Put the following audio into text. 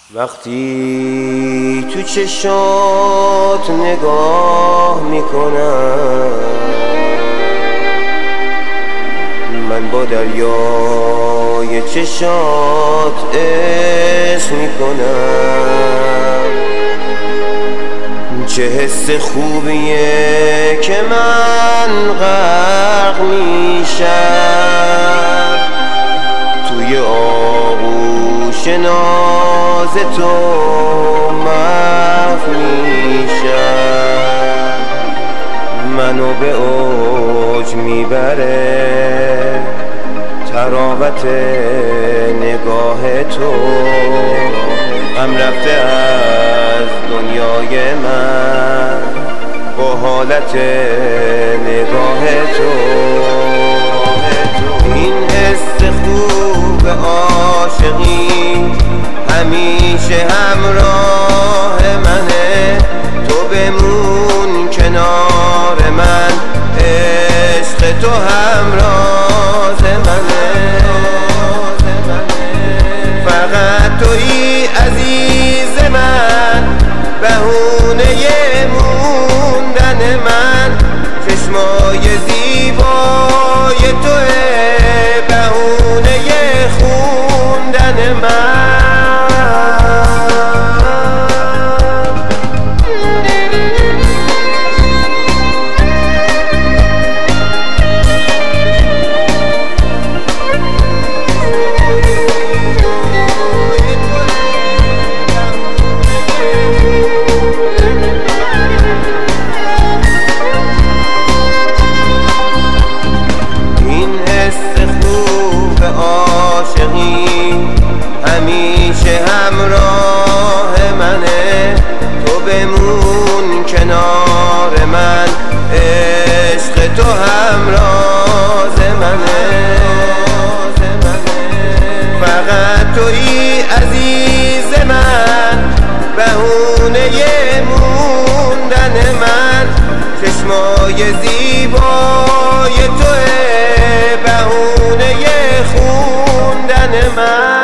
وقتی تو چشات نگاه میکنم، من با دریای چشات عشق میکنم. چه حس خوبیه که من غرق میشم توی آغوش ناز تو، محو میشم. منو به اوج میبره تراوت نگاه تو، غم رفته از دنیای من با حالت نگاه تو. این حس خوب عاشقی همیشه همراه منه، تو بمون کنار من، عشق تو همراز منه. فقط تویی عزیز من، بهونه موندن من، چشمای زیبای توه بهونه خوندن من. همیشه همراه منه، تو بمون کنار من، عشق تو همراز منه. فقط تویی عزیز من، بهونه موندن من، چشمای زیبای توه بهونه خوندن من.